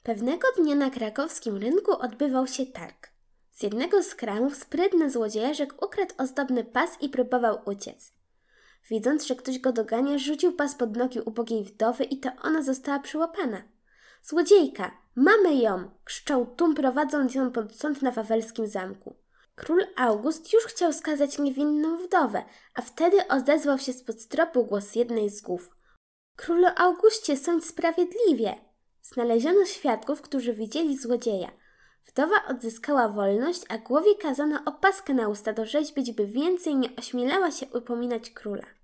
Pewnego dnia na krakowskim rynku odbywał się targ. Z jednego z kramów sprytny złodziejaszek ukradł ozdobny pas i próbował uciec. Widząc, że ktoś go dogania, rzucił pas pod nogi ubogiej wdowy i to ona została przyłapana. Złodziejka, mamy ją! Krzyczał tłum, prowadząc ją pod sąd na wawelskim zamku. Król August już chciał skazać niewinną wdowę, a wtedy odezwał się spod stropu głos jednej z głów. Królu Augustie, sądź sprawiedliwie! Znaleziono świadków, którzy widzieli złodzieja. Wdowa odzyskała wolność, a głowie kazano opaskę na usta dorzeźbić, by więcej nie ośmielała się upominać króla.